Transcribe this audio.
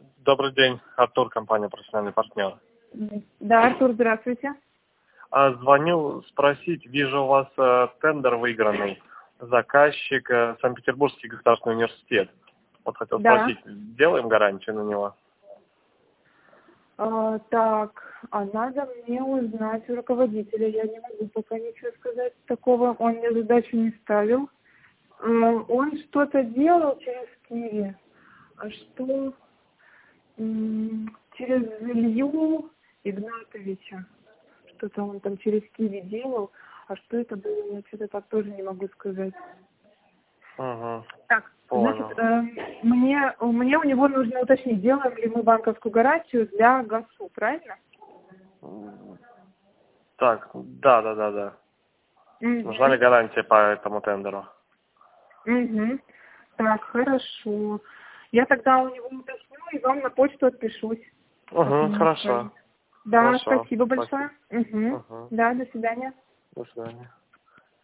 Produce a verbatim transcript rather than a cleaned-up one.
Добрый день, Артур, компания «Профессиональный партнер». Да, Артур, здравствуйте. А, Звоню спросить, вижу у вас э, тендер выигранный, заказчик э, Санкт-Петербургский государственный университет. Вот хотел Да. спросить, делаем гарантию на него? А, так, а надо мне узнать у руководителя. Я не могу пока ничего сказать такого. Он мне задачу не ставил. А, он что-то делал через Киви. А что? М, Через Илью Игнатовича. Что-то он там через Киви делал. А что это было, я что-то так тоже не могу сказать. Угу. Так, значит, Понял. э, мне, мне у него нужно уточнить, делаем ли мы банковскую гарантию для ГАСУ, правильно? Так, да, да, да, да. Нужна ли Угу. гарантия по этому тендеру? Угу. Так, хорошо. Я тогда у него уточню и вам на почту отпишусь. Как он Угу, мне скажет. хорошо. Да, Хорошо. спасибо Спасибо. большое. Угу. Угу. Да, до свидания. До свидания.